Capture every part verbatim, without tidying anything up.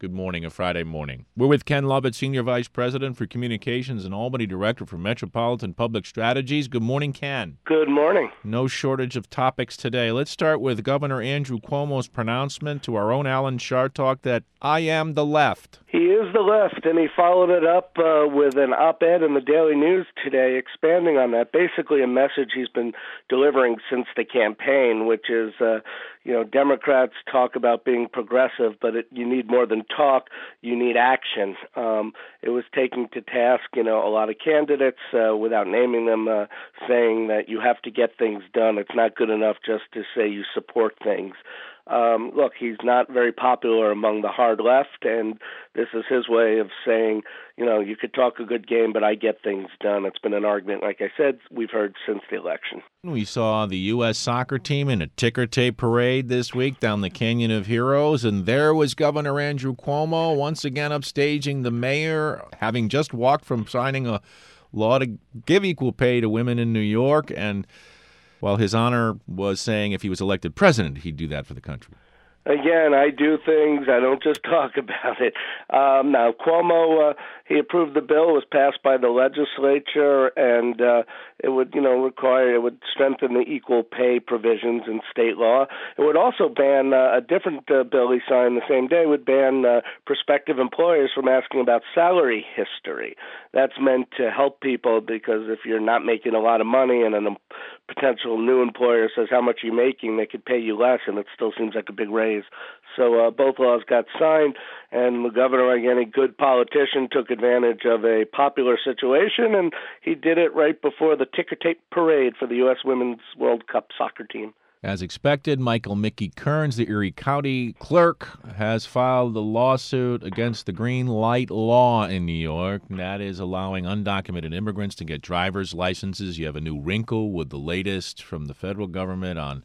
Good morning, a Friday morning. We're with Ken Lovett, Senior Vice President for Communications and Albany Director for Metropolitan Public Strategies. Good morning, Ken. Good morning. No shortage of topics today. Let's start with Governor Andrew Cuomo's pronouncement to our own Alan Chartock that I am the left. He is the left, and he followed it up uh, with an op-ed in the Daily News today expanding on that. Basically a message he's been delivering since the campaign, which is, uh, you know, Democrats talk about being progressive, but it, you need more than talk, you need action. Um, it was taking to task, you know, a lot of candidates, uh, without naming them, uh, saying that you have to get things done. It's not good enough just to say you support things. Um, look, he's not very popular among the hard left, and this is his way of saying, you know, you could talk a good game, but I get things done. It's been an argument, like I said, we've heard since the election. We saw the U S soccer team in a ticker tape parade this week down the Canyon of Heroes, and there was Governor Andrew Cuomo once again upstaging the mayor, having just walked from signing a law to give equal pay to women in New York, and while his honor was saying if he was elected president, he'd do that for the country. Again, I do things. I don't just talk about it. Um, now, Cuomo, uh, he approved the bill. It was passed by the legislature, and uh, it would, you know, require, it would strengthen the equal pay provisions in state law. It would also ban uh, a different uh, bill he signed the same day, would ban uh, prospective employers from asking about salary history. That's meant to help people because if you're not making a lot of money and a potential new employer says how much you're making, they could pay you less, and it still seems like a big raise. So uh, both laws got signed, and the governor, again, a good politician, took advantage of a popular situation, and he did it right before the ticker tape parade for the U S Women's World Cup soccer team. As expected, Michael Mickey Kearns, the Erie County clerk, has filed a lawsuit against the green light law in New York. That is allowing undocumented immigrants to get driver's licenses. You have a new wrinkle with the latest from the federal government on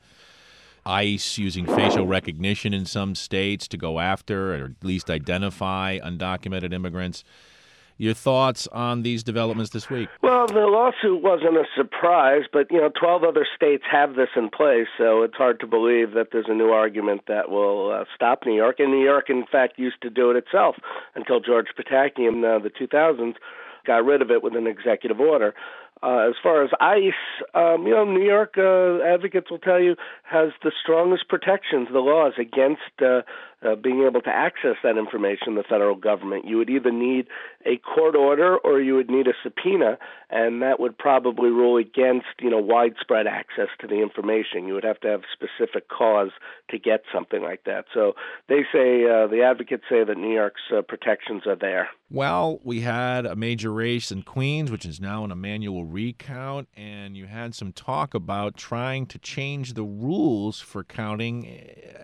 ICE using facial recognition in some states to go after or at least identify undocumented immigrants. Your thoughts on these developments this week? Well, the lawsuit wasn't a surprise, but, you know, twelve other states have this in place, so it's hard to believe that there's a new argument that will uh, stop New York. And New York, in fact, used to do it itself until George Pataki in uh, the two thousands got rid of it with an executive order. Uh, as far as ICE, um, you know, New York uh, advocates will tell you has the strongest protections, the laws against uh, uh, being able to access that information in the federal government. You would either need a court order or you would need a subpoena, and that would probably rule against, you know, widespread access to the information. You would have to have specific cause to get something like that. So they say, uh, the advocates say that New York's uh, protections are there. Well, we had a major race in Queens, which is now an Emmanuel recount, and you had some talk about trying to change the rules for counting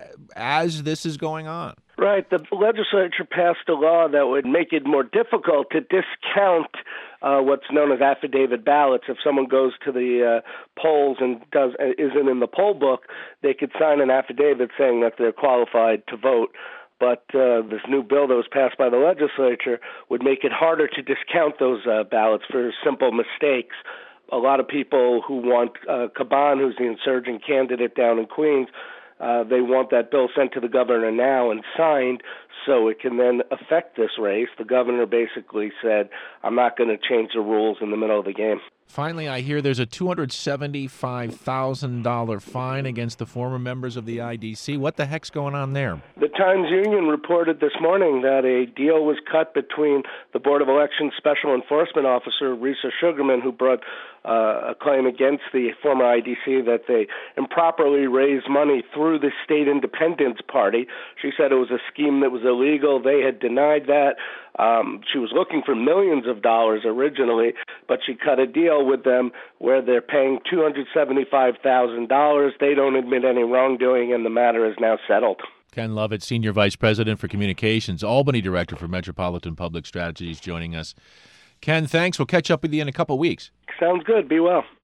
as this is going on. Right. The legislature passed a law that would make it more difficult to discount uh, what's known as affidavit ballots. If someone goes to the uh, polls and does isn't in the poll book, they could sign an affidavit saying that they're qualified to vote. But uh, this new bill that was passed by the legislature would make it harder to discount those uh, ballots for simple mistakes. A lot of people who want uh, Caban, who's the insurgent candidate down in Queens, uh, they want that bill sent to the governor now and signed so it can then affect this race. The governor basically said, I'm not going to change the rules in the middle of the game. Finally, I hear there's a two hundred seventy-five thousand dollars fine against the former members of the I D C. What the heck's going on there? The Times-Union reported this morning that a deal was cut between the Board of Elections Special Enforcement Officer, Risa Sugarman, who brought uh, a claim against the former I D C that they improperly raised money through the State Independence Party. She said it was a scheme that was illegal. They had denied that. Um, she was looking for millions of dollars originally, but she cut a deal with them where they're paying two hundred seventy-five thousand dollars. They don't admit any wrongdoing, and the matter is now settled. Ken Lovett, Senior Vice President for Communications, Albany Director for Metropolitan Public Strategies, joining us. Ken, thanks. We'll catch up with you in a couple weeks. Sounds good. Be well.